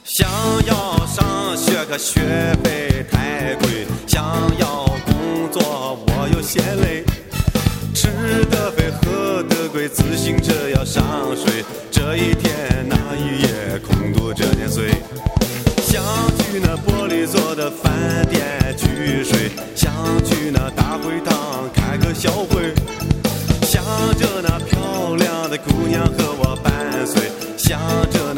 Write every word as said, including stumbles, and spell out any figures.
想要上学可学费太贵，想要工作我又嫌累，吃得肥喝得贵，自行车要上税，这一天那一夜空度这年岁。想去那玻璃做的饭店去睡，想去那大会堂开个小会，想着那漂亮的姑娘和我伴随，想着